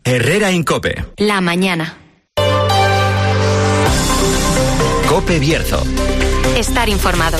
Herrera Incope. La mañana. Cope Bierzo. Estar informado.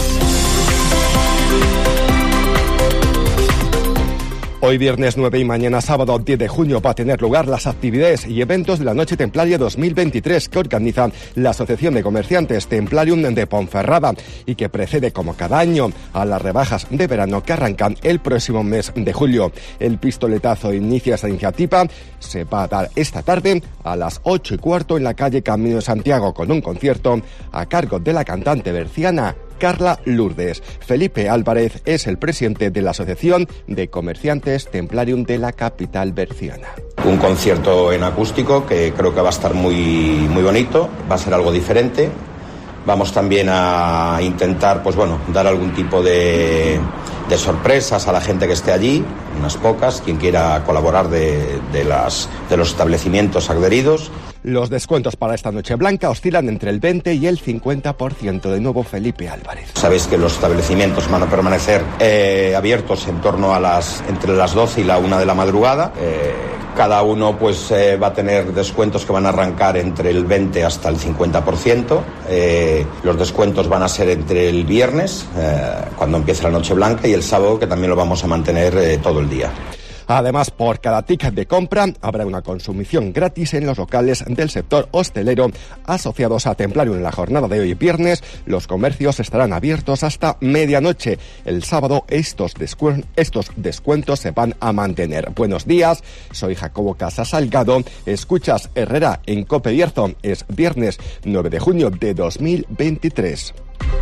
Hoy viernes 9 y mañana sábado 10 de junio va a tener lugar las actividades y eventos de la Noche Templaria 2023 que organiza la Asociación de Comerciantes Templarium de Ponferrada y que precede como cada año a las rebajas de verano que arrancan el próximo mes de julio. El pistoletazo inicia esta iniciativa, se va a dar esta tarde a las 8:15 en la calle Camino de Santiago con un concierto a cargo de la cantante berciana Carla Lourdes. Felipe Álvarez es el presidente de la Asociación de Comerciantes Templarium de la capital berciana. Un concierto en acústico que creo que va a estar muy bonito, va a ser algo diferente. Vamos también a intentar, dar algún tipo de sorpresas a la gente que esté allí, unas pocas, quien quiera colaborar de los establecimientos adheridos. Los descuentos para esta Noche Blanca oscilan entre el 20 y el 50%. De nuevo, Felipe Álvarez. Sabéis que los establecimientos van a permanecer abiertos en torno a entre las 12 y la 1 de la madrugada. Cada uno va a tener descuentos que van a arrancar entre el 20 hasta el 50%. Los descuentos van a ser entre el viernes, cuando empiece la Noche Blanca, y el sábado, que también lo vamos a mantener todo el día. Además, por cada ticket de compra habrá una consumición gratis en los locales del sector hostelero asociados a Templarium. En la jornada de hoy viernes, los comercios estarán abiertos hasta medianoche. El sábado estos descuentos se van a mantener. Buenos días, soy Jacobo Casas Salgado. Escuchas Herrera en Cope Bierzo. Es viernes 9 de junio de 2023.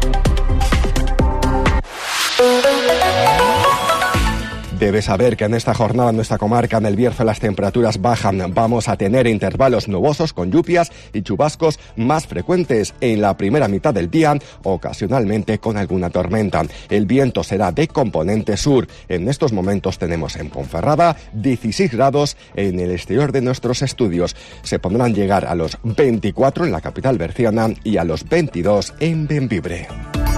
Debes saber que en esta jornada en nuestra comarca, en el Bierzo, las temperaturas bajan. Vamos a tener intervalos nubosos con lluvias y chubascos más frecuentes en la primera mitad del día, ocasionalmente con alguna tormenta. El viento será de componente sur. En estos momentos tenemos en Ponferrada 16 grados en el exterior de nuestros estudios. Se podrán llegar a los 24 en la capital berciana y a los 22 en Bembibre.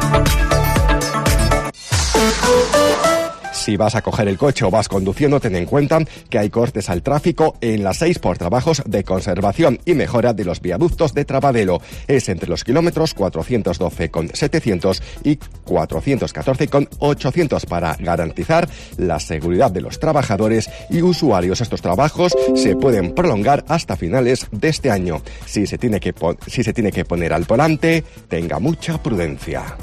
Si vas a coger el coche o vas conduciendo, ten en cuenta que hay cortes al tráfico en la 6 por trabajos de conservación y mejora de los viaductos de Trabadelo. Es entre los kilómetros 412,700 y 414,800 para garantizar la seguridad de los trabajadores y usuarios. Estos trabajos se pueden prolongar hasta finales de este año. Si se tiene que poner al volante, tenga mucha prudencia.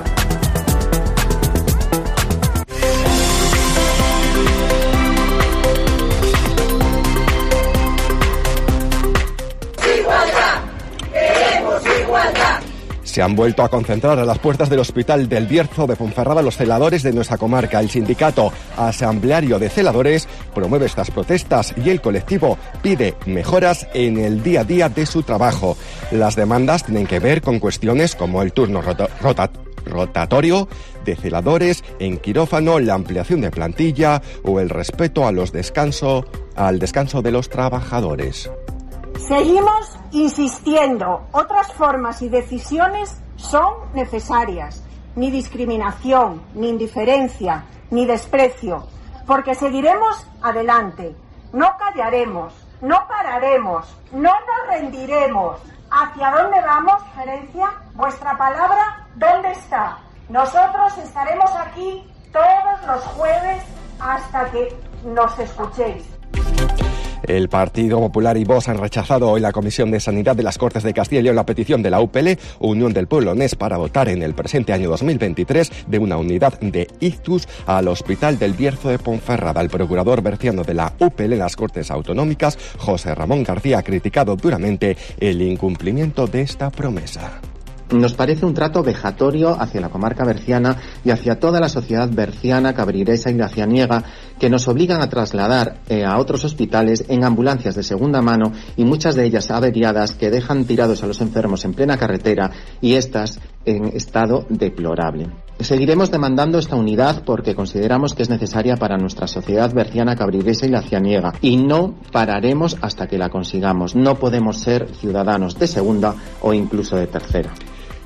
Se han vuelto a concentrar a las puertas del Hospital del Bierzo de Ponferrada los celadores de nuestra comarca. El sindicato asambleario de celadores promueve estas protestas y el colectivo pide mejoras en el día a día de su trabajo. Las demandas tienen que ver con cuestiones como el turno rotatorio de celadores en quirófano, la ampliación de plantilla o el respeto al descanso de los trabajadores. Seguimos insistiendo, otras formas y decisiones son necesarias. Ni discriminación, ni indiferencia, ni desprecio, porque seguiremos adelante. No callaremos, no pararemos, no nos rendiremos. ¿Hacia dónde vamos, gerencia? ¿Vuestra palabra dónde está? Nosotros estaremos aquí todos los jueves hasta que nos escuchéis. El Partido Popular y Vox han rechazado hoy la Comisión de Sanidad de las Cortes de Castilla y León la petición de la UPL, Unión del Pueblo Leonés, para dotar en el presente año 2023 de una unidad de ictus al Hospital del Bierzo de Ponferrada. El procurador berciano de la UPL en las Cortes Autonómicas, José Ramón García, ha criticado duramente el incumplimiento de esta promesa. Nos parece un trato vejatorio hacia la comarca berciana y hacia toda la sociedad berciana, cabriresa y lacianiega, que nos obligan a trasladar a otros hospitales en ambulancias de segunda mano y muchas de ellas averiadas que dejan tirados a los enfermos en plena carretera y estas en estado deplorable. Seguiremos demandando esta unidad porque consideramos que es necesaria para nuestra sociedad berciana, cabriresa y lacianiega y no pararemos hasta que la consigamos. No podemos ser ciudadanos de segunda o incluso de tercera.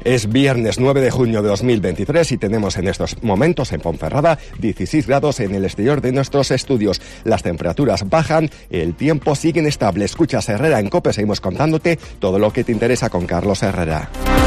Es viernes 9 de junio de 2023 y tenemos en estos momentos en Ponferrada 16 grados en el exterior de nuestros estudios. Las temperaturas bajan, el tiempo sigue inestable. Escuchas Herrera en COPE, seguimos contándote todo lo que te interesa con Carlos Herrera.